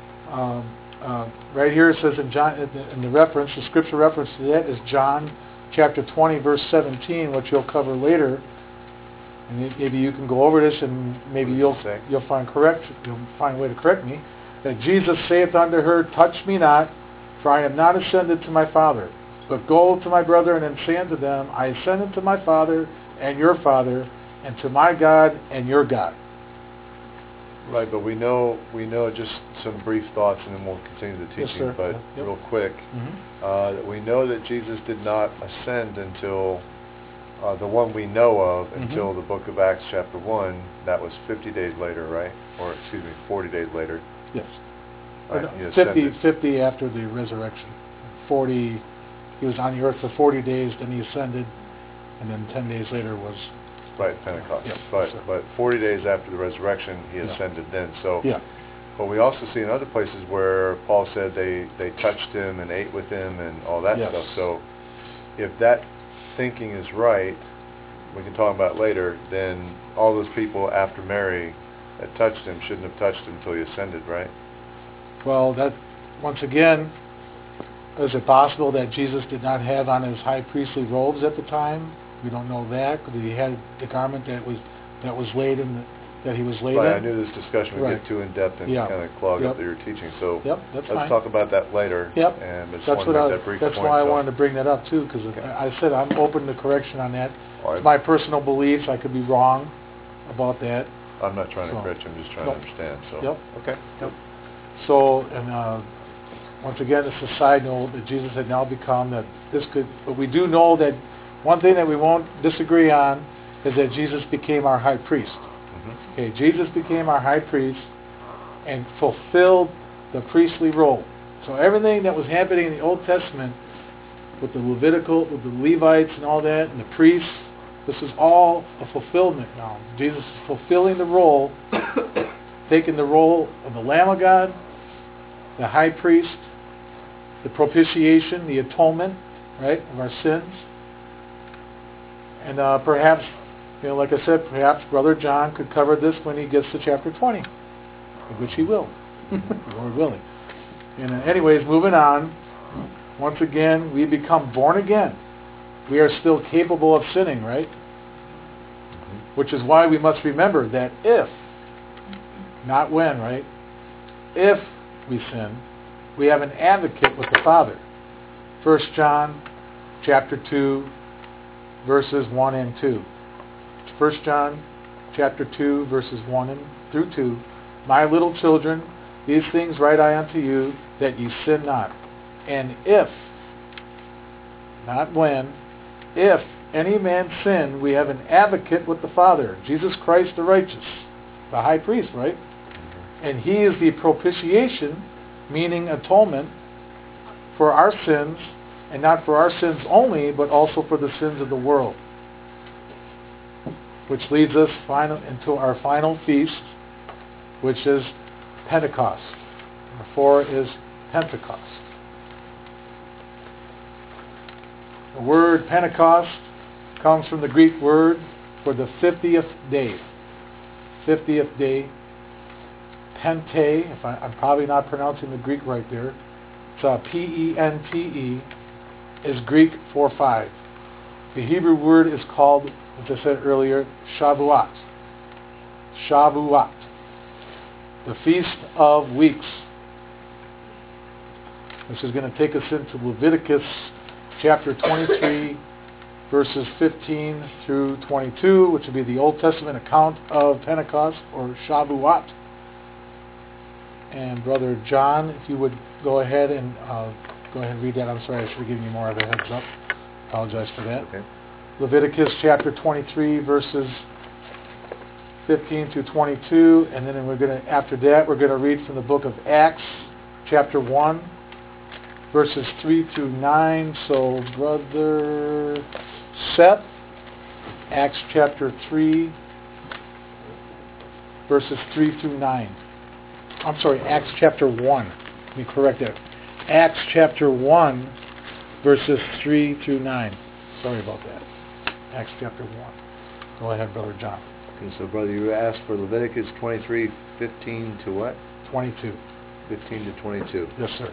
Right here it says in John, in the reference, the scripture reference to that is John chapter 20, verse 17, which you'll cover later. And maybe you can go over this, and maybe you'll find a way to correct me. That Jesus saith unto her, "Touch me not, for I am not ascended to my Father. But go to my brethren and say unto them, I ascended to my Father and your Father, and to my God and your God." Right, but we know just some brief thoughts, and then we'll continue the teaching. Yes, sir. But Yep. real quick, that we know that Jesus did not ascend until the one we know of until the book of Acts chapter 1. That was 50 days later, right? Or excuse me, 40 days later. Yes. Right, he ascended. 50 after the resurrection. 40, he was on the earth for 40 days, then he ascended, and then 10 days later was... Right, Pentecost. Yep, But 40 days after the resurrection, he ascended then. So, yeah. But we also see in other places where Paul said they touched him and ate with him and all that Yes. stuff. So if that thinking is right, we can talk about it later, then all those people after Mary that touched him shouldn't have touched him until he ascended, right? Well, that, once again, is it possible that Jesus did not have on his high priestly robes at the time? We don't know that. Because he had the garment that was laid in that he was laid Right, in. I knew this discussion would get too in depth and kind of clog up your teaching. So that's let's talk about that later. Yep. And just That's want to make that brief that's point. why I wanted to bring that up too, because I said I'm open to correction on that. All right. It's my personal beliefs. I could be wrong about that. I'm not trying to So, correct you. I'm just trying to understand. So. Yep. Okay. Yep. So, and once again, it's a side note that Jesus had now become that this could, but we do know that one thing that we won't disagree on is that Jesus became our high priest. Okay, Jesus became our high priest and fulfilled the priestly role. So everything that was happening in the Old Testament with the with the Levites and all that, and the priests, this is all a fulfillment now. Jesus is fulfilling the role, taking the role of the Lamb of God, the high priest, the propitiation, the atonement, right, of our sins. And perhaps, like I said, perhaps Brother John could cover this when he gets to chapter 20, which he will, Lord willing. And anyways, moving on, once again, we become born again. We are still capable of sinning, right? Which is why we must remember that if, not when, right? If we sin, we have an advocate with the Father. 1 John chapter 2, verses 1 and 2. 1 John chapter 2, verses 1 through 2. My little children, these things write I unto you, that ye sin not. And if, not when, if any man sin, we have an advocate with the Father, Jesus Christ the righteous, the high priest, right? And he is the propitiation, meaning atonement, for our sins, and not for our sins only, but also for the sins of the world. Which leads us into our final feast, which is Pentecost. Number 4 is Pentecost. The word Pentecost comes from the Greek word for the 50th day. 50th day. Pente, I'm probably not pronouncing the Greek right there. It's P-E-N-T-E, is Greek for 5. The Hebrew word is called, as I said earlier, Shavuot. Shavuot. The Feast of Weeks. This is going to take us into Leviticus chapter 23, verses 15 through 22, which will be the Old Testament account of Pentecost, or Shavuot. And Brother John, if you would go ahead and read that. I'm sorry, I should have given you more of a heads up. Apologize for that. Okay. Leviticus chapter 23, verses 15 through 22, and then after that we're going to read from the book of Acts chapter 1, verses 3 through 9. So, Brother Seth, Acts chapter 3, verses 3 through 9. I'm sorry, Acts chapter 1. Let me correct that. Acts chapter 1, verses 3 through 9. Sorry about that. Acts chapter 1. Go ahead, Brother John. Okay, so brother, you asked for Leviticus 23, 15 to what? 22. 15 to 22. Yes, sir.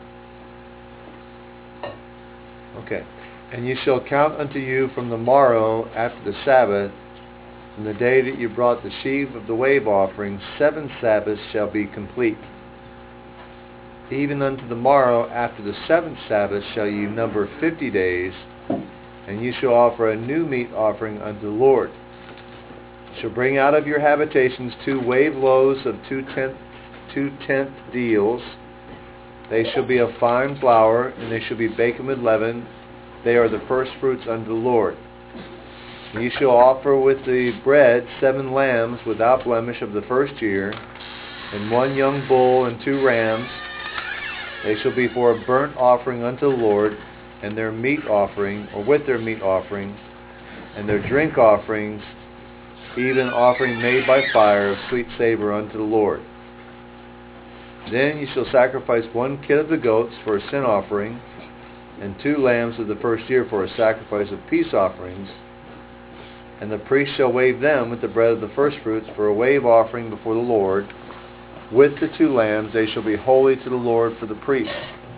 Okay. And you shall count unto you from the morrow after the Sabbath, from the day that you brought the sheaf of the wave offering, 7 Sabbaths shall be complete. Even unto the morrow after the 7th Sabbath shall you number 50 days, and you shall offer a new meat offering unto the Lord. You shall bring out of your habitations 2 wave loaves of 2/10 deals. They shall be of fine flour, and they shall be baken with leaven. They are the first fruits unto the Lord. And you shall offer with the bread 7 lambs without blemish of the first year, and 1 young bull and 2 rams. They shall be for a burnt offering unto the Lord, and their meat offering, or with their meat offering, and their drink offerings, even offering made by fire of sweet savor unto the Lord. Then you shall sacrifice 1 kid of the goats for a sin offering, and 2 lambs of the first year for a sacrifice of peace offerings. And the priest shall wave them with the bread of the firstfruits for a wave offering before the Lord. With the 2 lambs they shall be holy to the Lord for the priest.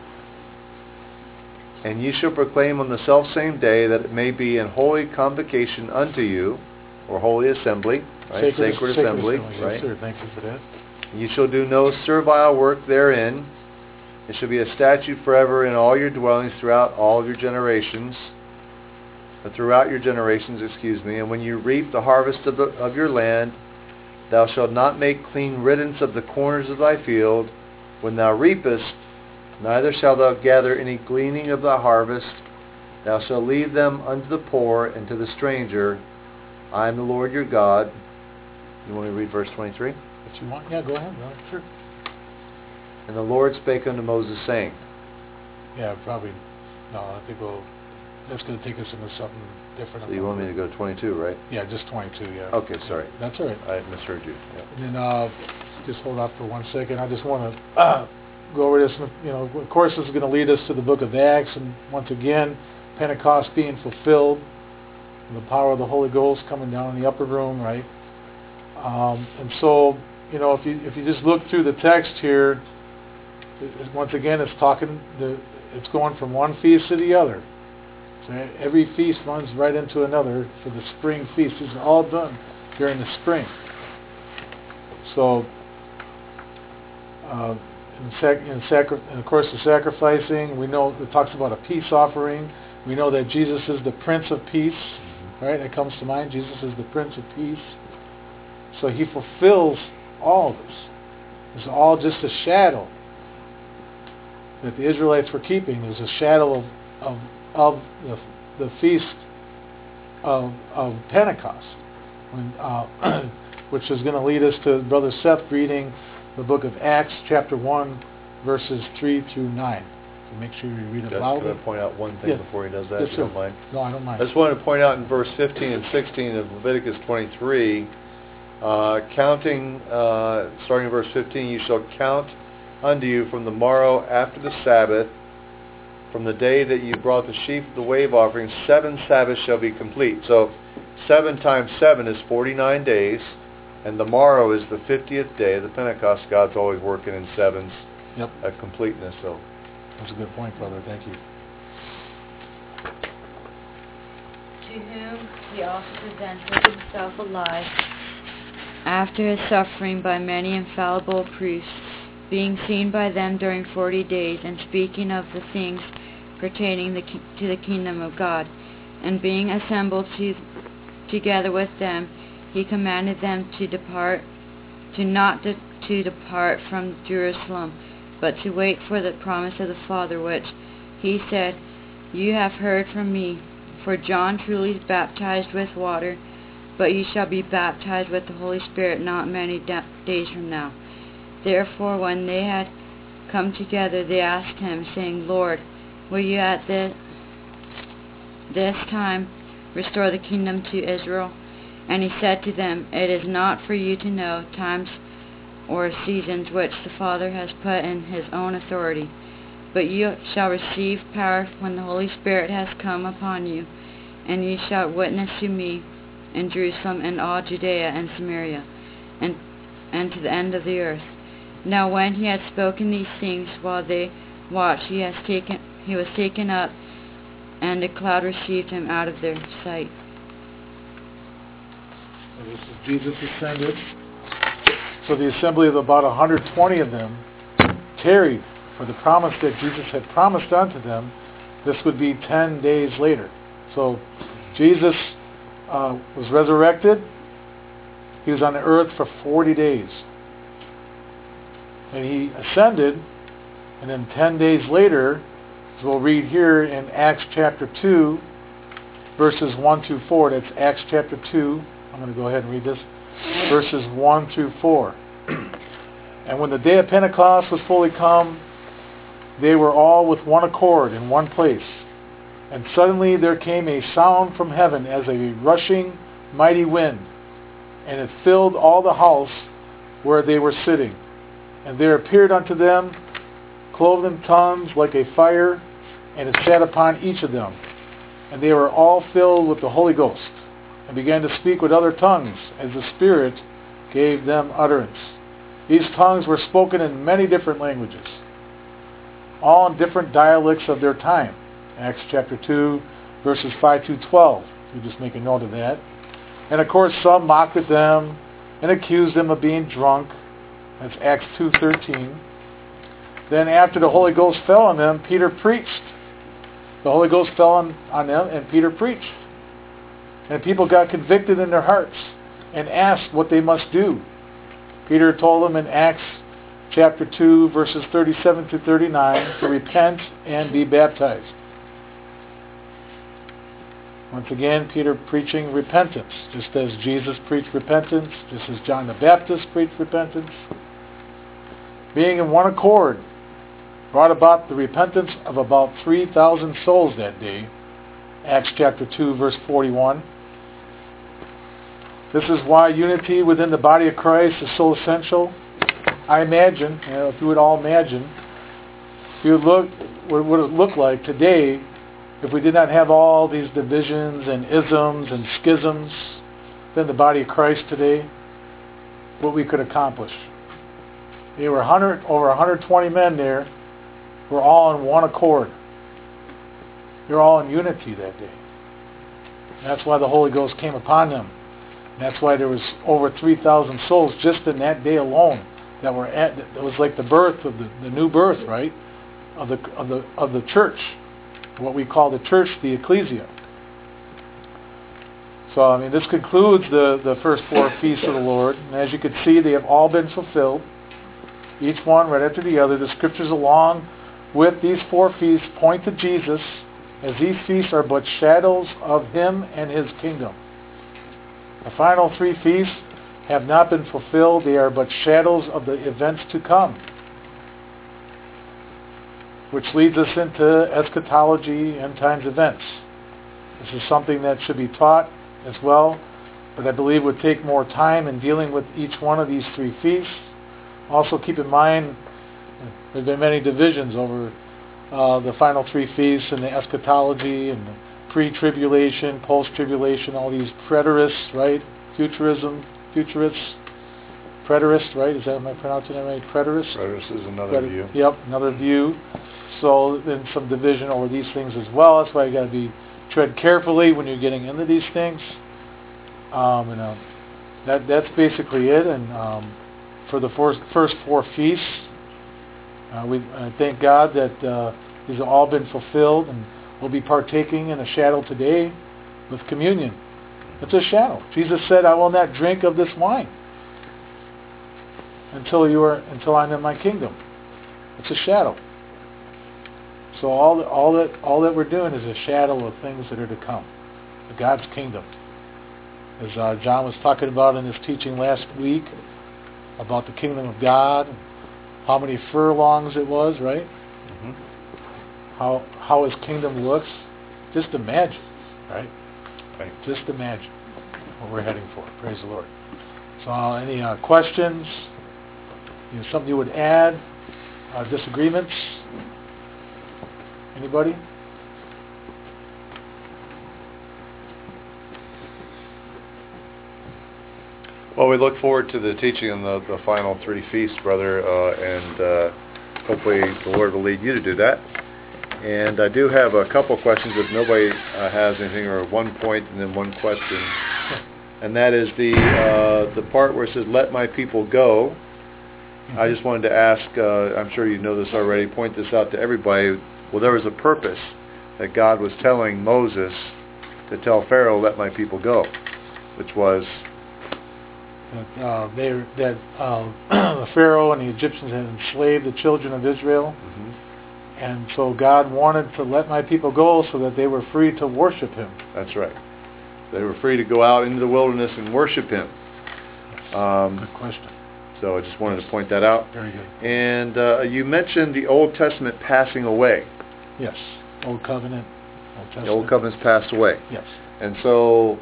And ye shall proclaim on the selfsame day that it may be an holy convocation unto you, or holy assembly, right? Sacred assembly, right? Yes, sir. Thank you for that. You shall do no servile work therein. It shall be a statute forever in all your dwellings throughout all your generations. And when you reap the harvest of your land, thou shalt not make clean riddance of the corners of thy field. When thou reapest, neither shalt thou gather any gleaning of thy harvest. Thou shalt leave them unto the poor and to the stranger. I am the Lord your God. You want me to read verse 23? If you want, yeah, go ahead, brother. Sure. And the Lord spake unto Moses, saying. Yeah, probably. No, I think that's going to take us into something different. So you want me to go to 22, right? Yeah, just 22, yeah. Okay, sorry. That's all right. I misheard you. Yeah. And then just hold off for 1 second. I just want to go over this. Of course, this is going to lead us to the book of Acts, and once again, Pentecost being fulfilled, the power of the Holy Ghost coming down in the upper room, right? And so, if you just look through the text here, once again, it's going from one feast to the other. So every feast runs right into another for the spring feast. These are all done during the spring. So, and of course, the sacrificing. We know it talks about a peace offering. We know that Jesus is the Prince of Peace. Right? That comes to mind. Jesus is the Prince of Peace. So he fulfills all this. It's all just a shadow that the Israelites were keeping. It was a shadow of the feast of Pentecost, which is going to lead us to Brother Seth reading the book of Acts, chapter 1, verses 3 through 9. So make sure you read it loudly. Can I point out one thing before he does that, if you don't mind? No, I don't mind. I just wanted to point out in verse 15 and 16 of Leviticus 23, starting in verse 15, you shall count unto you from the morrow after the Sabbath, from the day that you brought the sheaf of the wave offering, 7 Sabbaths shall be complete. So 7 times 7 is 49 days, and the morrow is the 50th day of the Pentecost. God's always working in sevens at completeness. So that's a good point, brother. Thank you. To whom he also presented himself alive after his suffering by many infallible proofs, being seen by them during 40 days, and speaking of the things pertaining to the kingdom of God. And being assembled together with them, he commanded them to depart from Jerusalem, but to wait for the promise of the Father, which he said, You have heard from me. For John truly baptized with water, but ye shall be baptized with the Holy Spirit not many days from now. Therefore when they had come together, they asked him, saying, Lord, will you at this time restore the kingdom to Israel? And he said to them, It is not for you to know times or seasons which the Father has put in his own authority, but you shall receive power when the Holy Spirit has come upon you, and ye shall witness to me in Jerusalem and all Judea and Samaria, and to the end of the earth. Now when he had spoken these things while they watched, he was taken up, and a cloud received him out of their sight. So this is Jesus ascended. So the assembly of about 120 of them tarried for the promise that Jesus had promised unto them. This would be 10 days later. So Jesus was resurrected. He was on the earth for 40 days. And he ascended, and then 10 days later, as we'll read here in Acts chapter 2, verses 1 through 4. That's Acts chapter 2. I'm going to go ahead and read this. Verses 1 through 4. And when the day of Pentecost was fully come, they were all with one accord in one place. And suddenly there came a sound from heaven as a rushing mighty wind, and it filled all the house where they were sitting. And there appeared unto them cloven tongues like a fire, and it sat upon each of them. And they were all filled with the Holy Ghost, and began to speak with other tongues, as the Spirit gave them utterance. These tongues were spoken in many different languages, all in different dialects of their time. Acts chapter 2, verses 5 through 12. You just make a note of that. And of course some mocked at them and accused them of being drunk. That's Acts 2:13. Then after the Holy Ghost fell on them, Peter preached. The Holy Ghost fell on them, and Peter preached. And people got convicted in their hearts and asked what they must do. Peter told them in Acts chapter 2, verses 37 to 39, to repent and be baptized. Once again, Peter preaching repentance, just as Jesus preached repentance, just as John the Baptist preached repentance. Being in one accord brought about the repentance of about 3,000 souls that day. Acts chapter 2, verse 41. This is why unity within the body of Christ is so essential. I imagine, if you would all imagine, if you look, what would it look like today if we did not have all these divisions and isms and schisms within the body of Christ today, what we could accomplish. There were over 120 men there who were all in one accord. They were all in unity that day. And that's why the Holy Ghost came upon them. And that's why there was over 3,000 souls just in that day alone that were at. It was like the birth of the new birth, right, of the church, what we call the church, the ecclesia. So I mean, this concludes the first four feasts of the Lord, and as you can see, they have all been fulfilled. Each one right after the other. The scriptures along with these four feasts point to Jesus, as these feasts are but shadows of Him and His kingdom. The final three feasts have not been fulfilled. They are but shadows of the events to come, which leads us into eschatology, end times events. This is something that should be taught as well, but I believe would take more time in dealing with each one of these three feasts. Also keep in mind, there have been many divisions over the final three feasts and the eschatology and the pre-tribulation, post-tribulation, all these preterists, right? Futurists, preterists, right? Am I pronouncing that right? Preterists? Preterist is another view. Yep, another view. So then some division over these things as well. That's why you got to tread carefully when you're getting into these things. That's basically it. And for the first four feasts, we thank God that these have all been fulfilled, and we'll be partaking in a shadow today with communion. It's a shadow. Jesus said, "I will not drink of this wine until I'm in my kingdom." It's a shadow. So all that we're doing is a shadow of things that are to come. God's kingdom. As John was talking about in his teaching last week about the kingdom of God, how many furlongs it was, right? Mm-hmm. How his kingdom looks. Just imagine, right? Right. Just imagine what we're heading for. Praise the Lord. So any questions? Something you would add? Disagreements? Anybody? Well, we look forward to the teaching on the final 3 feasts, brother, and hopefully the Lord will lead you to do that. And I do have a couple questions if nobody has anything, or one point and then one question. And that is the part where it says, "Let my people go." I just wanted to ask, I'm sure you know this already, point this out to everybody. Well, there was a purpose that God was telling Moses to tell Pharaoh, "Let my people go," which was that Pharaoh and the Egyptians had enslaved the children of Israel. Mm-hmm. And so God wanted to let my people go so that they were free to worship Him. That's right. They were free to go out into the wilderness and worship Him. Good question. So I just wanted to point that out. Very good. And you mentioned the Old Testament passing away. Yes. Old Covenant. Old Testament. The Old Covenant's passed away. Yes. And so,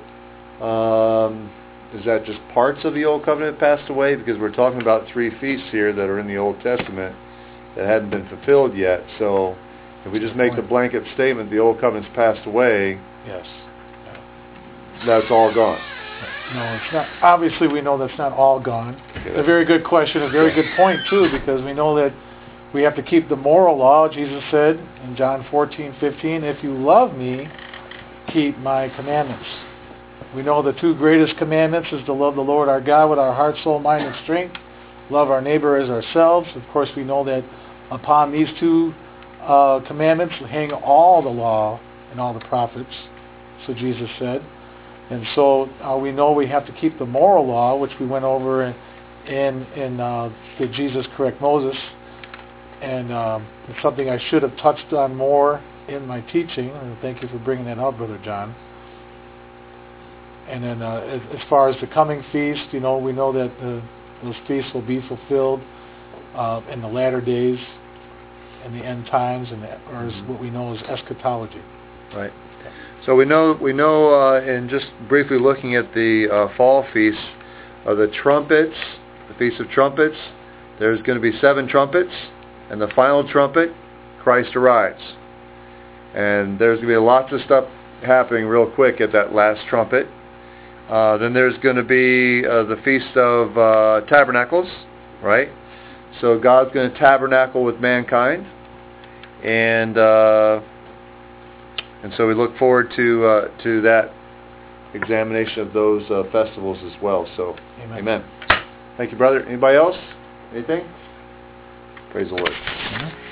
is that just parts of the Old Covenant passed away? Because we're talking about 3 feasts here that are in the Old Testament that hadn't been fulfilled yet. So if we just make the blanket statement, the Old Covenant's passed away, yes, that's all gone. No, it's not. Obviously, we know that's not all gone. Okay, It's a very good question, a very good point, too, because we know that we have to keep the moral law. Jesus said in John 14:15, "If you love me, keep my commandments." We know the 2 greatest commandments is to love the Lord our God with our heart, soul, mind, and strength. Love our neighbor as ourselves. Of course, we know that upon these 2 commandments hang all the law and all the prophets, so Jesus said. And so we know we have to keep the moral law, which we went over in Did Jesus Correct Moses? And it's something I should have touched on more in my teaching, and thank you for bringing that up, Brother John. And then as far as the coming feast, we know that those feasts will be fulfilled in the latter days, in the end times, or as what we know as eschatology. Right. So we know, and just briefly looking at the fall feast, the trumpets, the Feast of Trumpets, there's going to be 7 trumpets, and the final trumpet, Christ arrives. And there's going to be lots of stuff happening real quick at that last trumpet. Then there's going to be the Feast of Tabernacles, right? So God's going to tabernacle with mankind, and so we look forward to that examination of those festivals as well. So, amen. Thank you, brother. Anybody else? Anything? Praise the Lord.